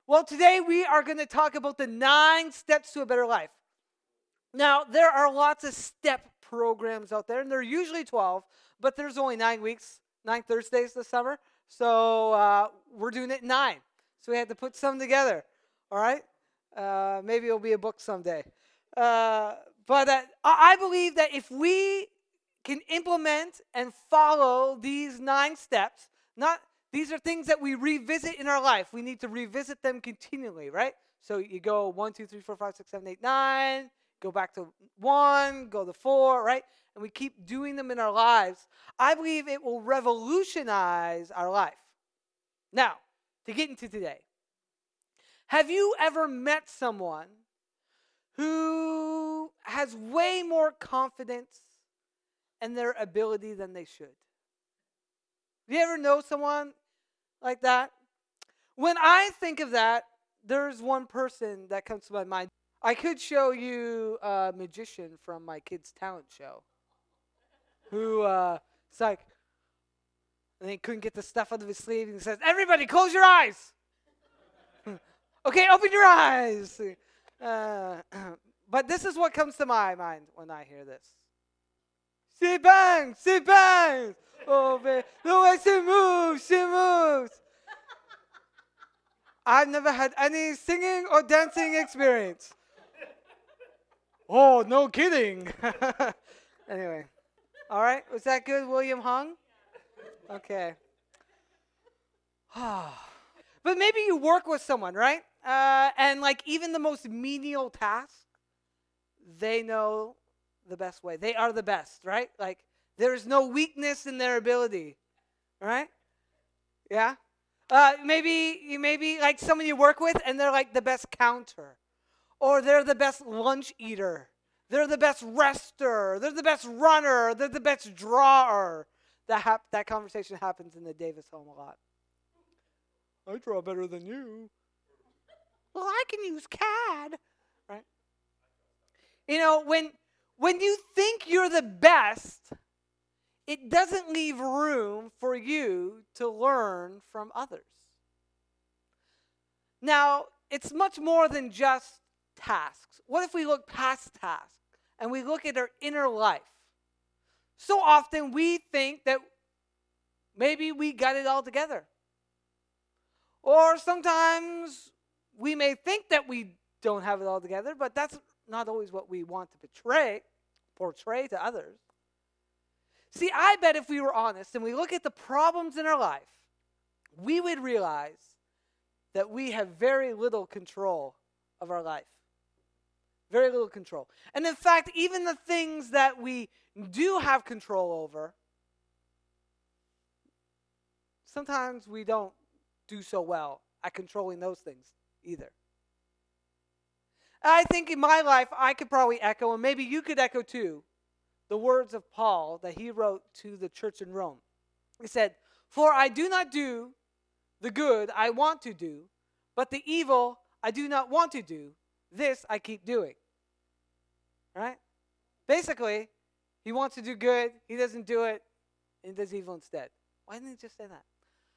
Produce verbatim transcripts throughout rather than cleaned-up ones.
Well, today we are going to talk about the nine steps to a better life. Now, there are lots of step programs out there, and they're usually twelve, but there's only nine weeks, nine Thursdays this summer. So uh, we're doing it in nine. So we had to put some together. All right? Uh, maybe it'll be a book someday. Uh, but uh, I I believe that if we can implement and follow these nine steps, not these are things that we revisit in our life. We need to revisit them continually, right? So you go one, two, three, four, five, six, seven, eight, nine, go back to one, go to four, right? And we keep doing them in our lives. I believe it will revolutionize our life. Now, to get into today, have you ever met someone who has way more confidence in their ability than they should? Do you ever know someone like that? When I think of that, there's one person that comes to my mind. I could show you a magician from my kids' talent show who, uh, it's like, and he couldn't get the stuff out of his sleeve, and he says, "Everybody, close your eyes." Okay, open your eyes. Uh, but this is what comes to my mind when I hear this. She bangs, she bangs. Oh, man. The way she moves, she moves. I've never had any singing or dancing experience. Oh, no kidding. Anyway. All right. Was that good, William Hung? Okay. But maybe you work with someone, right? Uh, and like even the most menial task, they know the best way. They are the best, right? Like there is no weakness in their ability, right? Yeah. Uh, maybe you maybe like someone you work with, and they're like the best counter, or they're the best lunch eater. They're the best rester. They're the best runner. They're the best drawer. That hap- that conversation happens in the Davis home a lot. I draw better than you. Well, I can use C A D, right? You know, when when you think you're the best, it doesn't leave room for you to learn from others. Now, it's much more than just tasks. What if we look past tasks and we look at our inner life? So often we think that maybe we got it all together. Or sometimes we may think that we don't have it all together, but that's not always what we want to portray, portray to others. See, I bet if we were honest and we look at the problems in our life, we would realize that we have very little control of our life. Very little control. And in fact, even the things that we do have control over, sometimes we don't do so well at controlling those things either. I think in my life, I could probably echo, and maybe you could echo too, the words of Paul that he wrote to the church in Rome. He said, "For I do not do the good I want to do, but the evil I do not want to do, this I keep doing." Right? Basically, he wants to do good, he doesn't do it, and he does evil instead. Why didn't he just say that?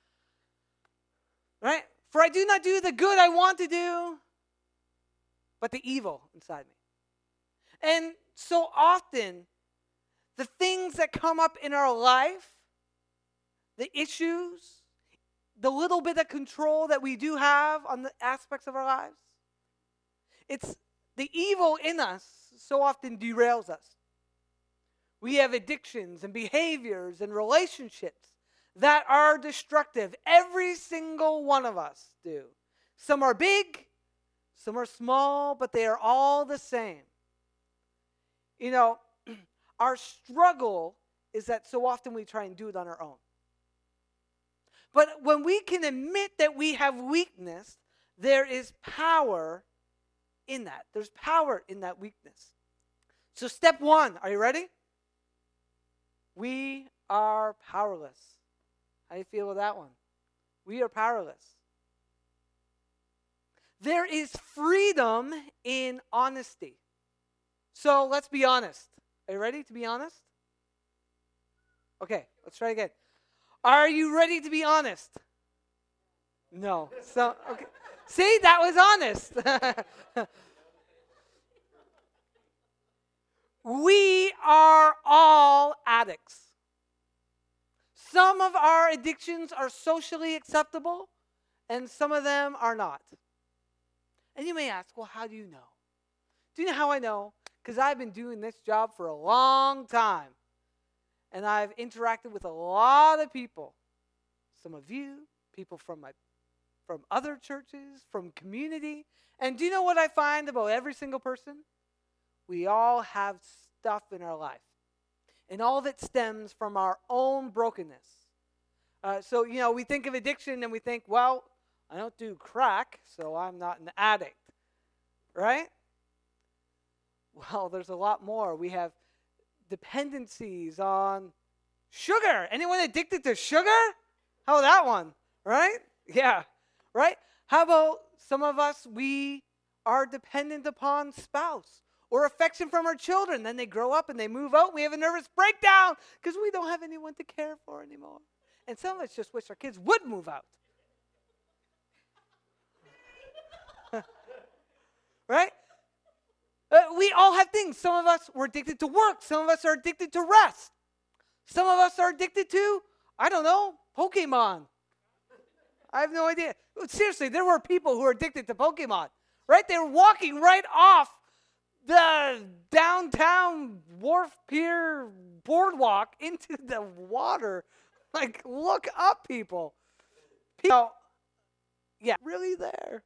Right? "For I do not do the good I want to do, but the evil inside me." And so often, the things that come up in our life, the issues, the little bit of control that we do have on the aspects of our lives, it's the evil in us so often derails us. We have addictions and behaviors and relationships that are destructive. Every single one of us do. Some are big, some are small, but they are all the same. You know, our struggle is that so often we try and do it on our own. But when we can admit that we have weakness, there is power in that. There's power in that weakness. So step one, are you ready? We are powerless. How do you feel with that one? We are powerless. There is freedom in honesty. So let's be honest. Are you ready to be honest? Okay, let's try again. Are you ready to be honest? No. So okay. See, that was honest. We are all addicts. Some of our addictions are socially acceptable, and some of them are not. And you may ask, well, how do you know? Do you know how I know? Because I've been doing this job for a long time. And I've interacted with a lot of people. Some of you, people from my from other churches, from community. And do you know what I find about every single person? We all have stuff in our life. And all of it stems from our own brokenness. Uh, so, you know, we think of addiction and we think, well, I don't do crack, so I'm not an addict. Right? Well, there's a lot more. We have dependencies on sugar. Anyone addicted to sugar? How about that one? Right? Yeah. Right? How about some of us, we are dependent upon spouse or affection from our children. Then they grow up and they move out. We have a nervous breakdown because we don't have anyone to care for anymore. And some of us just wish our kids would move out. Right? Uh, we all have things. Some of us were addicted to work. Some of us are addicted to rest. Some of us are addicted to, I don't know, Pokemon. I have no idea. Seriously, there were people who were addicted to Pokemon. Right? They were walking right off the downtown wharf pier boardwalk into the water. Like, look up, people. People, yeah, really there.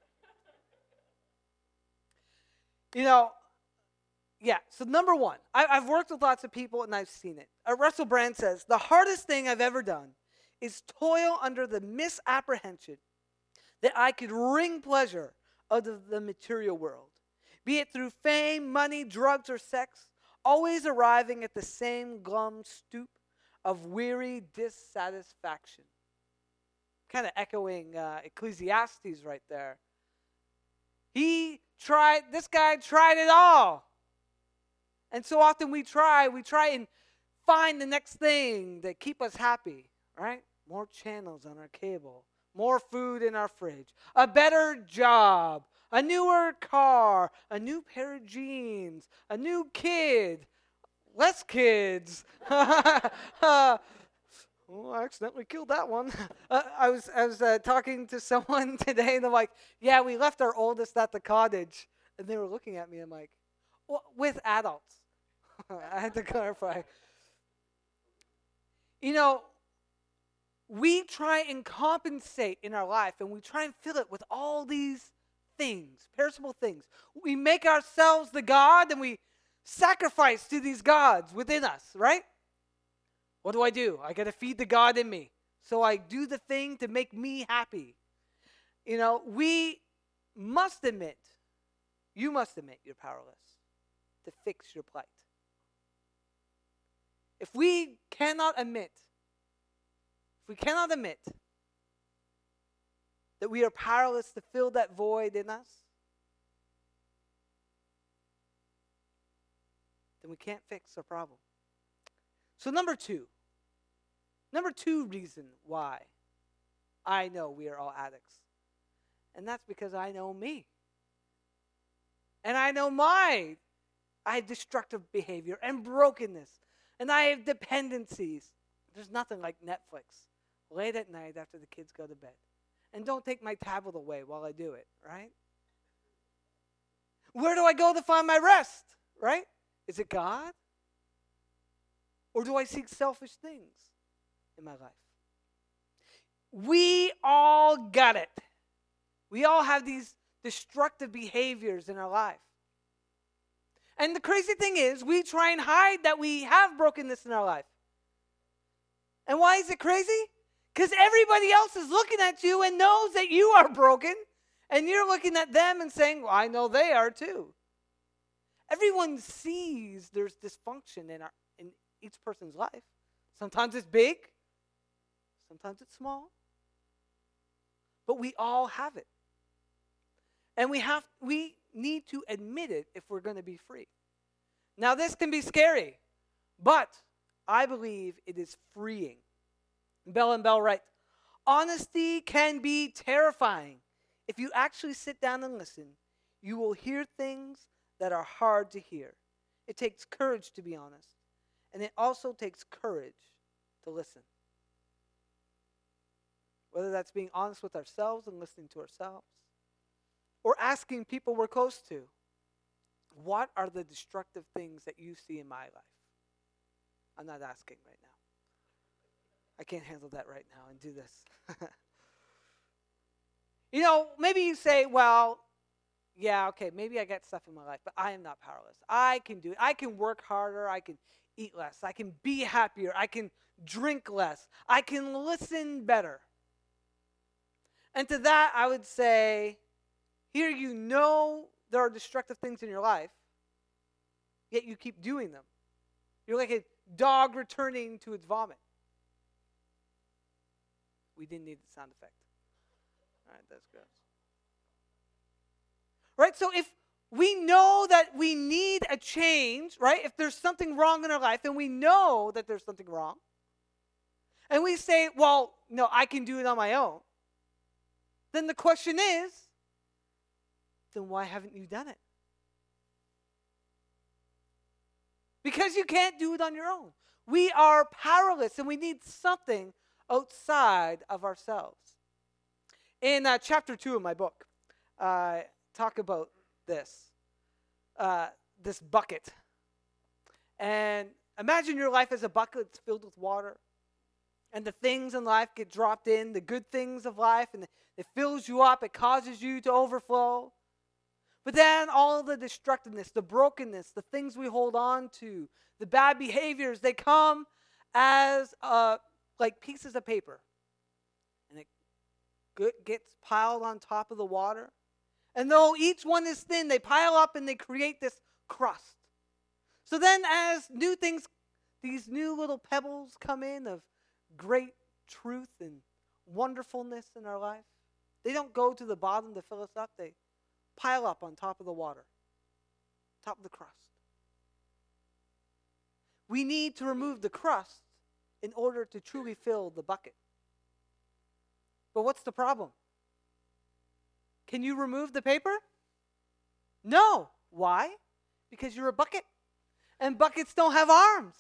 You know, yeah, so number one, I, I've worked with lots of people and I've seen it. Uh, Russell Brand says, the hardest thing I've ever done is toil under the misapprehension that I could wring pleasure out of the material world, be it through fame, money, drugs, or sex, always arriving at the same glum stoop of weary dissatisfaction. Kind of echoing uh, Ecclesiastes right there. He tried, this guy tried it all. And so often we try, we try and find the next thing that keep us happy, right? More channels on our cable, more food in our fridge, a better job, a newer car, a new pair of jeans, a new kid, less kids. uh, Oh, I accidentally killed that one. Uh, I was I was uh, talking to someone today, and I'm like, yeah, we left our oldest at the cottage. And they were looking at me, I'm like, well, with adults. I had to clarify. You know, we try and compensate in our life, and we try and fill it with all these things, perishable things. We make ourselves the God, and we sacrifice to these gods within us, right? What do I do? I got to feed the God in me. So I do the thing to make me happy. You know, we must admit, you must admit you're powerless to fix your plight. If we cannot admit, if we cannot admit that we are powerless to fill that void in us, then we can't fix our problem. So number two, number two reason why I know we are all addicts, and that's because I know me. And I know my, I have destructive behavior and brokenness, and I have dependencies. There's nothing like Netflix late at night after the kids go to bed. And don't take my tablet away while I do it, right? Where do I go to find my rest, right? Is it God? Or do I seek selfish things in my life? We all got it. We all have these destructive behaviors in our life. And the crazy thing is, we try and hide that we have brokenness in our life. And why is it crazy? Because everybody else is looking at you and knows that you are broken. And you're looking at them and saying, well, I know they are too. Everyone sees there's dysfunction in our in each person's life. Sometimes it's big, sometimes it's small, but we all have it. And we have we need to admit it if we're going to be free. Now this can be scary, but I believe it is freeing. Bell and Bell write, honesty can be terrifying If you actually sit down and listen, you will hear things that are hard to hear. It takes courage to be honest, and it also takes courage to listen. Whether that's being honest with ourselves and listening to ourselves, or asking people we're close to, what are the destructive things that you see in my life? I'm not asking right now. I can't handle that right now and do this. You know, maybe you say, well, yeah, okay, maybe I get stuff in my life, but I am not powerless. I can do it. I can work harder. I can eat less. I can be happier. I can drink less. I can listen better. And to that, I would say, here you know there are destructive things in your life, yet you keep doing them. You're like a dog returning to its vomit. We didn't need the sound effect. All right, that's good. Right, so if we know that we need a change, right, if there's something wrong in our life, and we know that there's something wrong, and we say, well, no, I can do it on my own, then the question is, then why haven't you done it? Because you can't do it on your own. We are powerless, and we need something outside of ourselves. In uh, chapter two of my book, uh, talk about this, uh, this bucket. And imagine your life as a bucket that's filled with water. And the things in life get dropped in, the good things of life, and it fills you up. It causes you to overflow. But then all the destructiveness, the brokenness, the things we hold on to, the bad behaviors, they come as uh, like pieces of paper. And it gets piled on top of the water. And though each one is thin, they pile up and they create this crust. So then as new things, these new little pebbles come in of great truth and wonderfulness in our life, they don't go to the bottom to fill us up. They pile up on top of the water, top of the crust. We need to remove the crust in order to truly fill the bucket. But what's the problem? Can you remove the paper? No. Why? Because you're a bucket. And buckets don't have arms.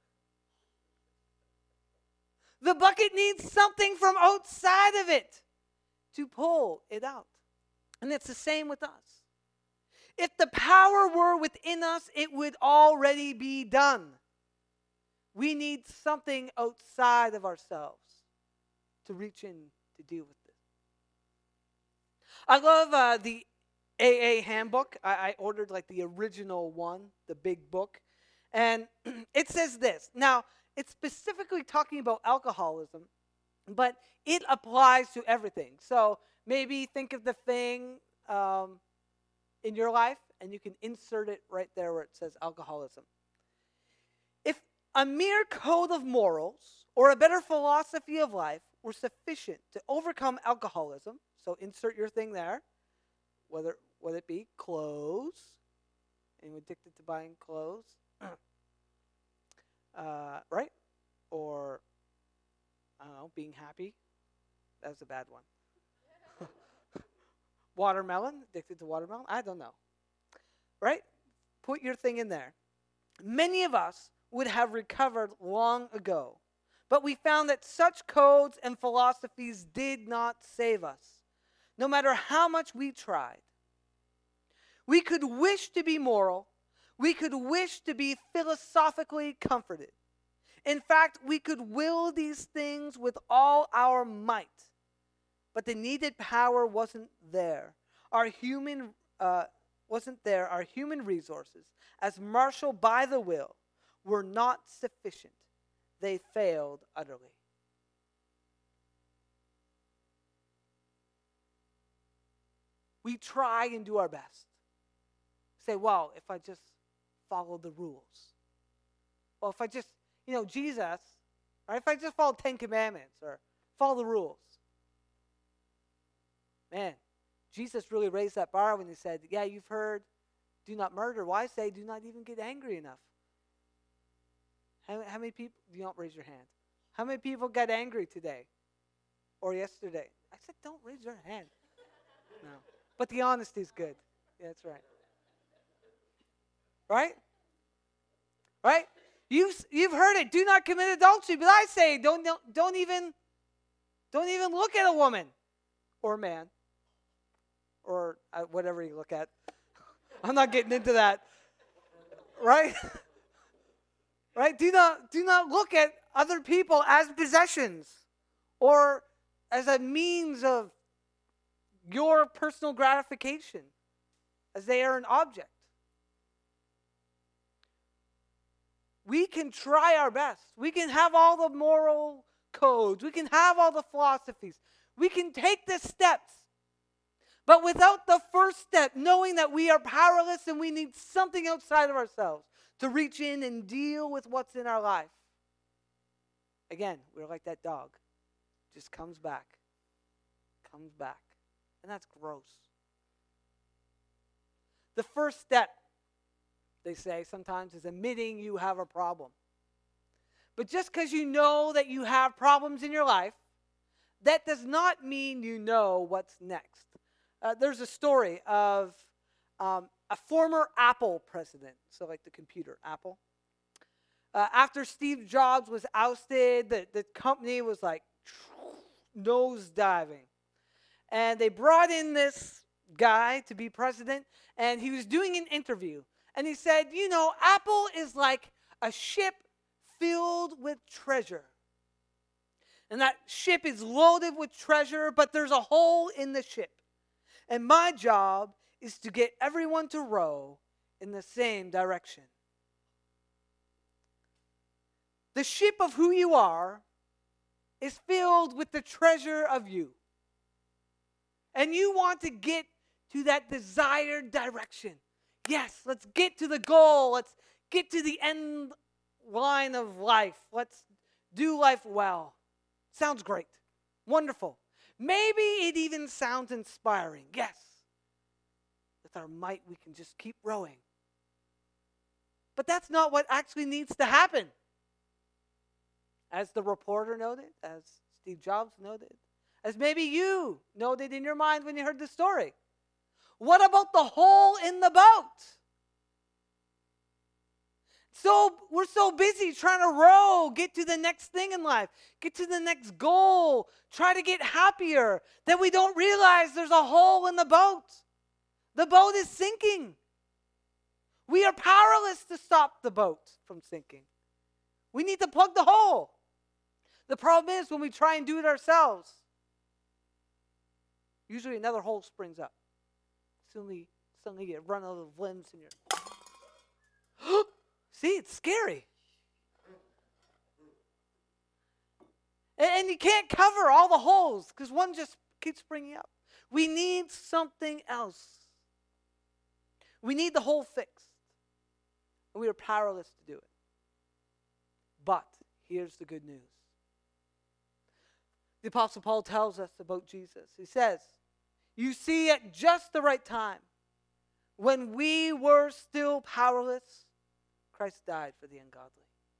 The bucket needs something from outside of it to pull it out. And it's the same with us. If the power were within us, it would already be done. We need something outside of ourselves to reach in to deal with this. I love uh, the A A handbook. I, I ordered like the original one, the big book. And it says this. Now, it's specifically talking about alcoholism, but it applies to everything. So maybe think of the thing um, in your life, and you can insert it right there where it says alcoholism. If a mere code of morals or a better philosophy of life were sufficient to overcome alcoholism, so insert your thing there, whether whether it be clothes, anyone addicted to buying clothes, uh, right? Or, I don't know, being happy. That was a bad one. Watermelon, addicted to watermelon. I don't know. Right? Put your thing in there. Many of us would have recovered long ago, but we found that such codes and philosophies did not save us, no matter how much we tried. We could wish to be moral. We could wish to be philosophically comforted. In fact, we could will these things with all our might, but the needed power wasn't there. Our human uh, wasn't there. Our human resources, as marshaled by the will, were not sufficient. They failed utterly. We try and do our best. Say, well, if I just follow the rules. Well, if I just, you know, Jesus, or if I just follow Ten Commandments or follow the rules. Man, Jesus really raised that bar when he said, yeah, you've heard, do not murder. Why say, do not even get angry enough? How, how many people, you don't raise your hand. How many people got angry today or yesterday? I said, don't raise your hand. No. But the honesty is good. Yeah, that's right. Right? Right? You've, you've heard it. Do not commit adultery. But I say, don't, don't, don't even don't even look at a woman or a man or uh, whatever you look at. I'm not getting into that. Right? Right? Do not do not look at other people as possessions or as a means of your personal gratification, as they are an object. We can try our best. We can have all the moral codes. We can have all the philosophies. We can take the steps. But without the first step, knowing that we are powerless and we need something outside of ourselves to reach in and deal with what's in our life. Again, we're like that dog. Just comes back. Comes back. And that's gross. The first step, they say sometimes, is admitting you have a problem. But just because you know that you have problems in your life, that does not mean you know what's next. Uh, there's a story of um, a former Apple president, so like the computer, Apple. Uh, after Steve Jobs was ousted, the, the company was like nose diving. And they brought in this guy to be president, and he was doing an interview. And he said, you know, Apple is like a ship filled with treasure. And that ship is loaded with treasure, but there's a hole in the ship. And my job is to get everyone to row in the same direction. The ship of who you are is filled with the treasure of you. And you want to get to that desired direction. Yes, let's get to the goal. Let's get to the end line of life. Let's do life well. Sounds great. Wonderful. Maybe it even sounds inspiring. Yes. With our might, we can just keep rowing. But that's not what actually needs to happen. As the reporter noted, as Steve Jobs noted, as maybe you noted in your mind when you heard the story. What about the hole in the boat? So we're so busy trying to row, get to the next thing in life, get to the next goal, try to get happier, that we don't realize there's a hole in the boat. The boat is sinking. We are powerless to stop the boat from sinking. We need to plug the hole. The problem is when we try and do it ourselves, usually another hole springs up. Suddenly, suddenly you run out of limbs and you're... See, it's scary. And, and you can't cover all the holes because one just keeps springing up. We need something else. We need the hole fixed. And we are powerless to do it. But here's the good news. The Apostle Paul tells us about Jesus. He says, you see, at just the right time, when we were still powerless, Christ died for the ungodly.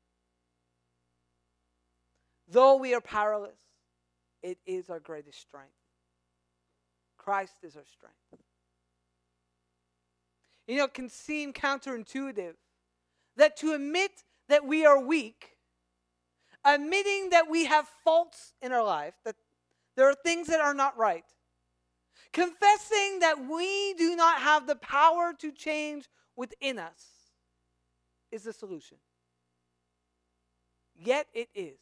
Though we are powerless, it is our greatest strength. Christ is our strength. You know, it can seem counterintuitive that to admit that we are weak, admitting that we have faults in our life, that there are things that are not right, confessing that we do not have the power to change within us is the solution. Yet it is.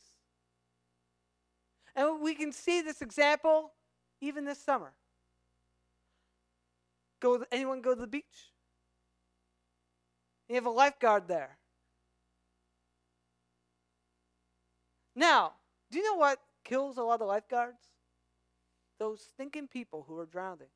And we can see this example even this summer. Go, anyone go to the beach? You have a lifeguard there. Now, do you know what kills a lot of lifeguards? Those stinking people who are drowning.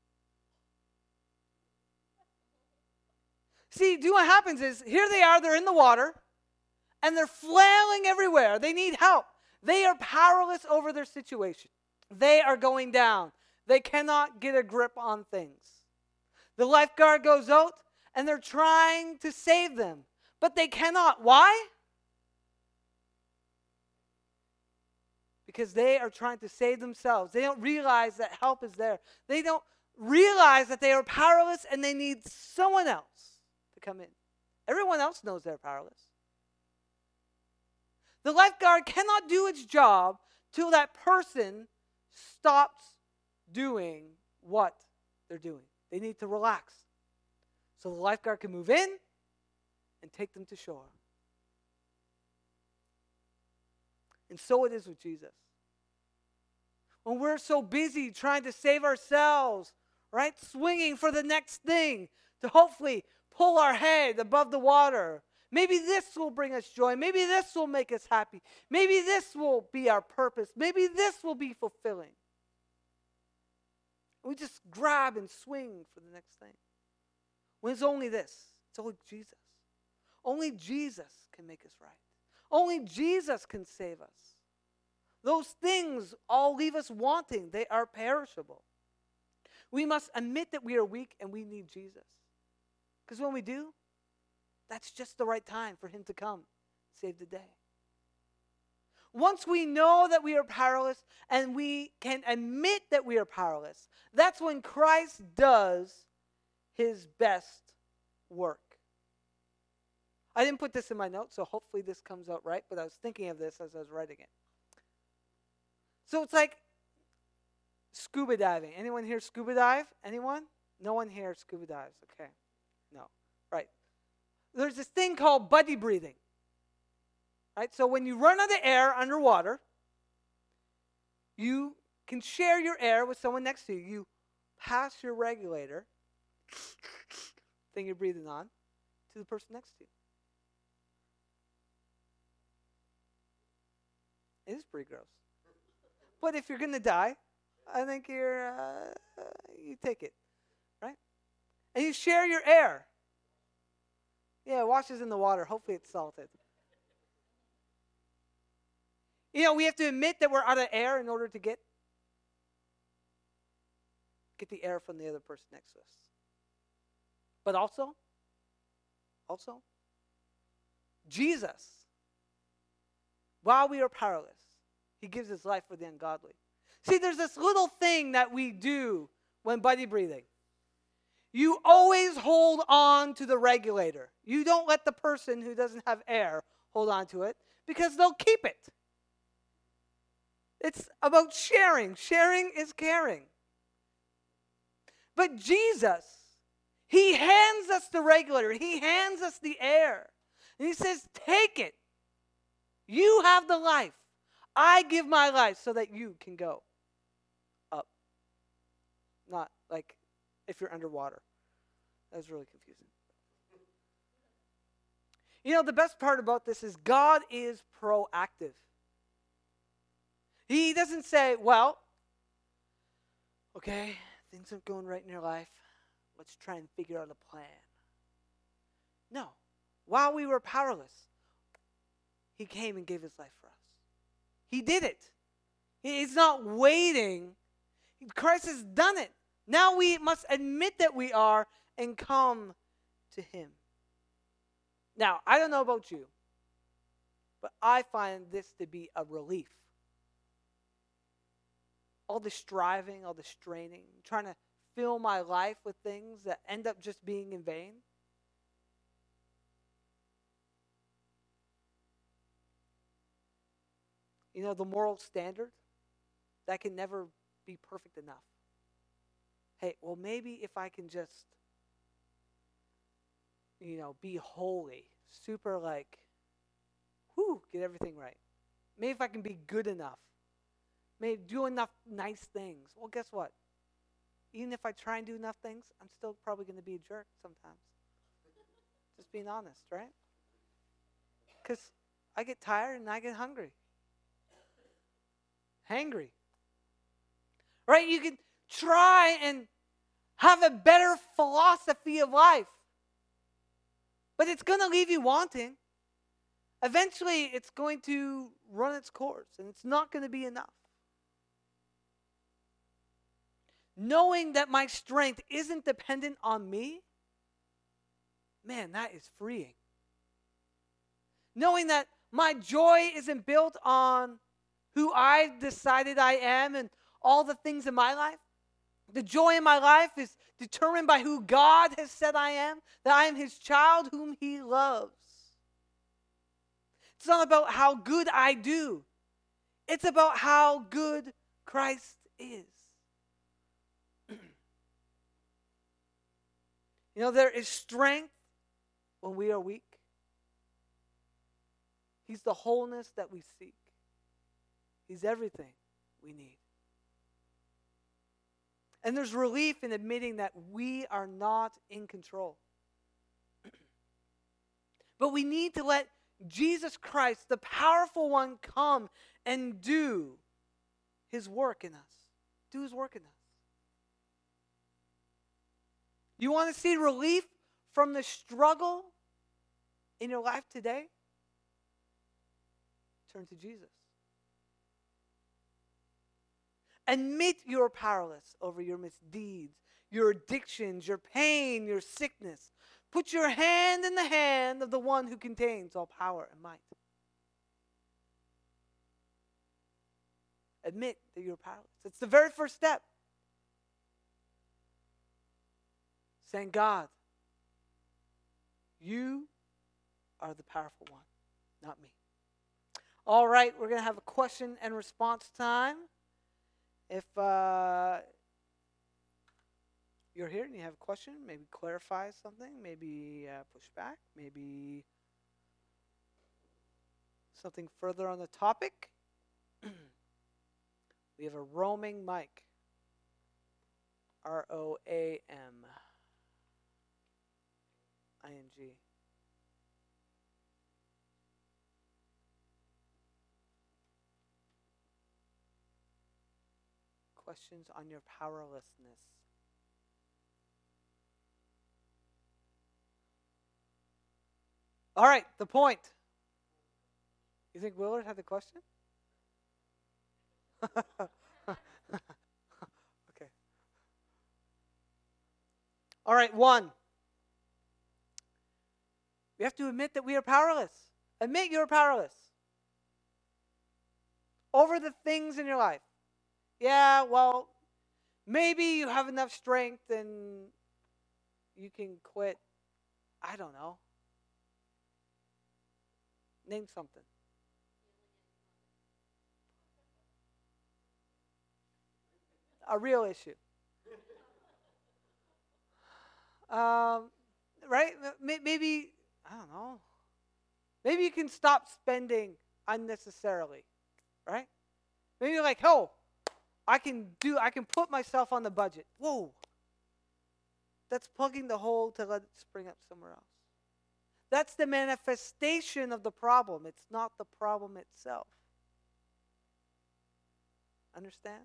See, do you know what happens is, here they are, they're in the water, and they're flailing everywhere. They need help. They are powerless over their situation. They are going down. They cannot get a grip on things. The lifeguard goes out, and they're trying to save them, but they cannot. Why? Because they are trying to save themselves. They don't realize that help is there. They don't realize that they are powerless and they need someone else to come in. Everyone else knows they're powerless. The lifeguard cannot do its job till that person stops doing what they're doing. They need to relax so the lifeguard can move in and take them to shore. And so it is with Jesus. When we're so busy trying to save ourselves, right, swinging for the next thing to hopefully pull our head above the water. Maybe this will bring us joy. Maybe this will make us happy. Maybe this will be our purpose. Maybe this will be fulfilling. We just grab and swing for the next thing. When it's only this. It's only Jesus. Only Jesus can make us right. Only Jesus can save us. Those things all leave us wanting. They are perishable. We must admit that we are weak and we need Jesus. Because when we do, that's just the right time for him to come, save the day. Once we know that we are powerless and we can admit that we are powerless, that's when Christ does his best work. I didn't put this in my notes, so hopefully this comes out right, but I was thinking of this as I was writing it. So it's like scuba diving. Anyone here scuba dive? Anyone? No one here scuba dives. Okay. No. Right. There's this thing called buddy breathing. Right? So when you run out of air underwater, you can share your air with someone next to you. You pass your regulator, thing you're breathing on, to the person next to you. It is pretty gross. But if you're going to die, I think you're, uh, you take it, right? And you share your air. Yeah, it washes in the water. Hopefully it's salted. You know, we have to admit that we're out of air in order to get, get the air from the other person next to us. But also, also, Jesus, while we are powerless, he gives his life for the ungodly. See, there's this little thing that we do when buddy breathing. You always hold on to the regulator. You don't let the person who doesn't have air hold on to it because they'll keep it. It's about sharing. Sharing is caring. But Jesus, he hands us the regulator. He hands us the air. And he says, take it. You have the life. I give my life so that you can go up. Not like if you're underwater. That was really confusing. You know, the best part about this is God is proactive. He doesn't say, well, okay, things aren't going right in your life. Let's try and figure out a plan. No. While we were powerless, he came and gave his life for us. He did it. He's not waiting. Christ has done it. Now we must admit that we are and come to him. Now, I don't know about you, but I find this to be a relief. All the striving, all the straining, trying to fill my life with things that end up just being in vain. You know, the moral standard, that can never be perfect enough. Hey, well, maybe if I can just, you know, be holy, super like, whew, get everything right. Maybe if I can be good enough, maybe do enough nice things. Well, guess what? Even if I try and do enough things, I'm still probably going to be a jerk sometimes. Just being honest, right? Because I get tired and I get hungry. Hangry. Right? You can try and have a better philosophy of life. But it's going to leave you wanting. Eventually, it's going to run its course, and it's not going to be enough. Knowing that my strength isn't dependent on me, man, that is freeing. Knowing that my joy isn't built on who I've decided I am and all the things in my life, The joy in my life is determined by who God has said I am, that I am his child whom he loves. It's not about how good I do. It's about how good Christ is. You know, there is strength when we are weak. He's the wholeness that we seek. He's everything we need. And there's relief in admitting that we are not in control. But we need to let Jesus Christ, the powerful one, come and do his work in us. Do his work in us. You want to see relief from the struggle in your life today? Turn to Jesus. Admit you're powerless over your misdeeds, your addictions, your pain, your sickness. Put your hand in the hand of the one who contains all power and might. Admit that you're powerless. It's the very first step. Saying, God, you are the powerful one, not me. All right, we're going to have a question and response time. If uh, you're here and you have a question, maybe clarify something, maybe uh, push back, maybe something further on the topic. We have a roaming mic. R O A M I N G. Questions on your powerlessness. All right, the point. You think Willard had the question? Okay. All right, one. We have to admit that we are powerless. Admit you're powerless over the things in your life. Yeah, well, maybe you have enough strength and you can quit. I don't know. Name something. A real issue. Um, right? Maybe, I don't know. Maybe you can stop spending unnecessarily, right? Maybe you're like, oh, I can do, I can put myself on the budget. Whoa. That's plugging the hole to let it spring up somewhere else. That's the manifestation of the problem. It's not the problem itself. Understand?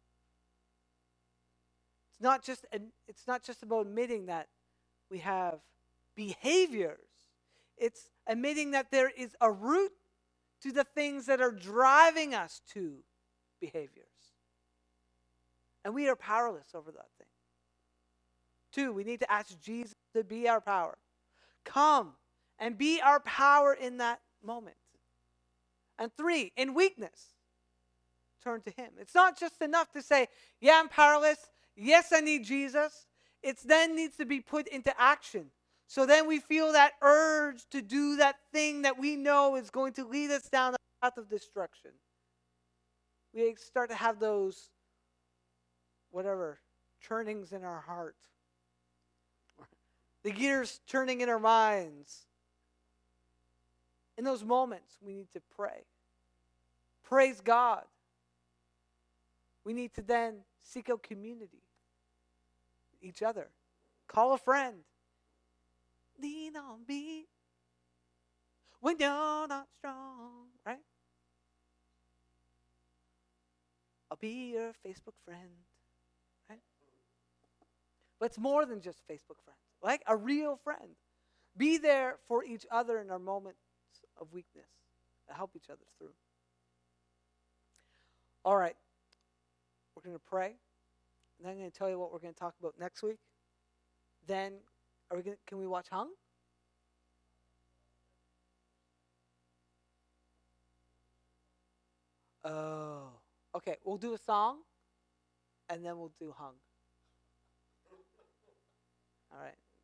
It's not just, it's not just about admitting that we have behaviors. It's admitting that there is a root to the things that are driving us to behaviors. And we are powerless over that thing. Two, we need to ask Jesus to be our power. Come and be our power in that moment. And three, in weakness, turn to him. It's not just enough to say, yeah, I'm powerless. Yes, I need Jesus. It then needs to be put into action. So then we feel that urge to do that thing that we know is going to lead us down the path of destruction. We start to have those, whatever, churnings in our heart. The gears turning in our minds. In those moments, we need to pray. Praise God. We need to then seek out community. Each other. Call a friend. Lean on me when you're not strong, right? I'll be your Facebook friend, right? But it's more than just Facebook friends, like a real friend. Be there for each other in our moments of weakness to help each other through. All right, we're going to pray, and then I'm going to tell you what we're going to talk about next week. Then, are we going to, can we watch Hung? Oh, okay. We'll do a song, and then we'll do Hung.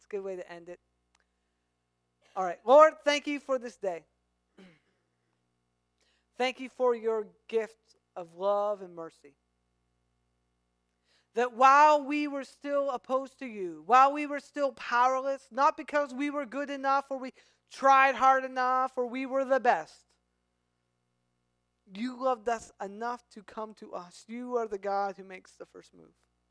a good way to end it. All right. Lord, thank you for this day. Thank you for your gift of love and mercy. That while we were still opposed to you, while we were still powerless, not because we were good enough or we tried hard enough or we were the best, you loved us enough to come to us. You are the God who makes the first move.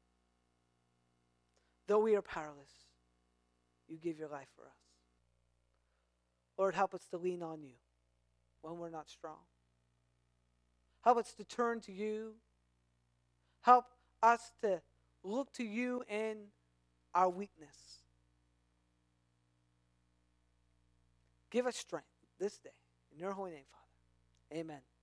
Though we are powerless, you give your life for us. Lord, help us to lean on you when we're not strong. Help us to turn to you. Help us to look to you in our weakness. Give us strength this day. In your holy name, Father. Amen.